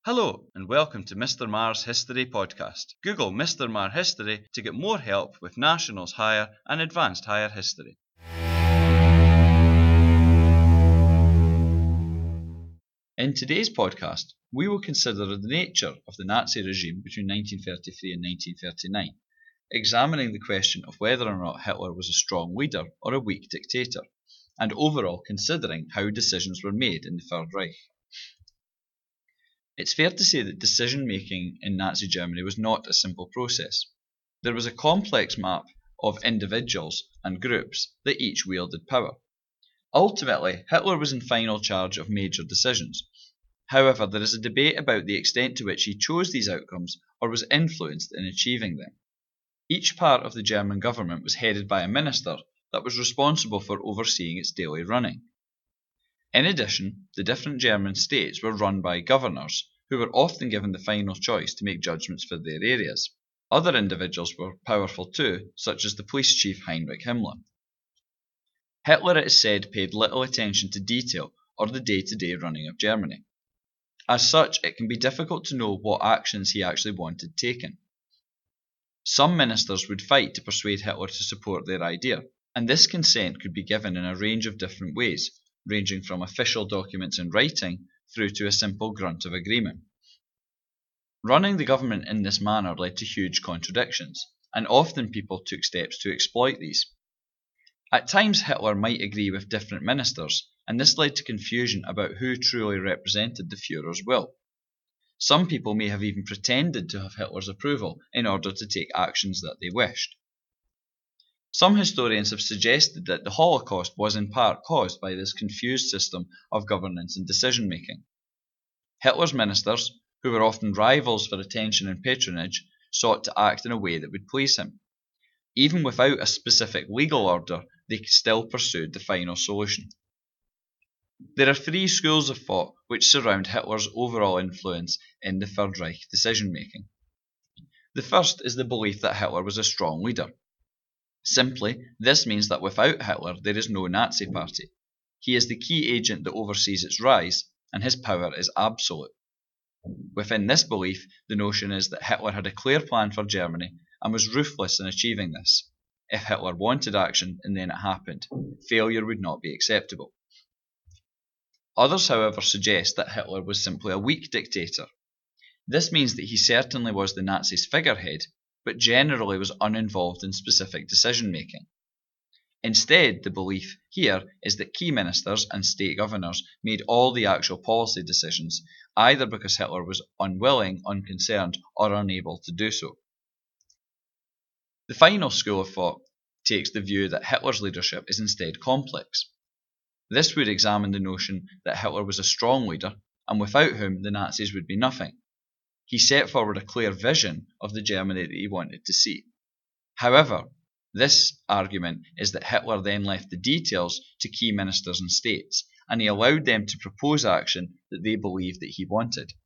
Hello and welcome to Mr. Marr's History Podcast. Google Mr. Marr History to get more help with Nationals Higher and Advanced Higher History. In today's podcast, we will consider the nature of the Nazi regime between 1933 and 1939, examining the question of whether or not Hitler was a strong leader or a weak dictator, and overall considering how decisions were made in the Third Reich. It's fair to say that decision-making in Nazi Germany was not a simple process. There was a complex map of individuals and groups that each wielded power. Ultimately, Hitler was in final charge of major decisions. However, there is a debate about the extent to which he chose these outcomes or was influenced in achieving them. Each part of the German government was headed by a minister that was responsible for overseeing its daily running. In addition, the different German states were run by governors, who were often given the final choice to make judgments for their areas. Other individuals were powerful too, such as the police chief Heinrich Himmler. Hitler, it is said, paid little attention to detail or the day-to-day running of Germany. As such, it can be difficult to know what actions he actually wanted taken. Some ministers would fight to persuade Hitler to support their idea, and this consent could be given in a range of different ways, ranging from official documents in writing through to a simple grunt of agreement. Running the government in this manner led to huge contradictions, and often people took steps to exploit these. At times Hitler might agree with different ministers, and this led to confusion about who truly represented the Führer's will. Some people may have even pretended to have Hitler's approval in order to take actions that they wished. Some historians have suggested that the Holocaust was in part caused by this confused system of governance and decision-making. Hitler's ministers, who were often rivals for attention and patronage, sought to act in a way that would please him. Even without a specific legal order, they still pursued the final solution. There are three schools of thought which surround Hitler's overall influence in the Third Reich decision-making. The first is the belief that Hitler was a strong leader. Simply, this means that without Hitler there is no Nazi party. He is the key agent that oversees its rise, and his power is absolute. Within this belief, the notion is that Hitler had a clear plan for Germany and was ruthless in achieving this. If Hitler wanted action and then it happened, failure would not be acceptable. Others, however, suggest that Hitler was simply a weak dictator. This means that he certainly was the Nazis' figurehead, but generally was uninvolved in specific decision-making. Instead, the belief here is that key ministers and state governors made all the actual policy decisions, either because Hitler was unwilling, unconcerned, or unable to do so. The final school of thought takes the view that Hitler's leadership is instead complex. This would examine the notion that Hitler was a strong leader, and without whom the Nazis would be nothing. He set forward a clear vision of the Germany that he wanted to see. However, this argument is that Hitler then left the details to key ministers and states, and he allowed them to propose action that they believed that he wanted.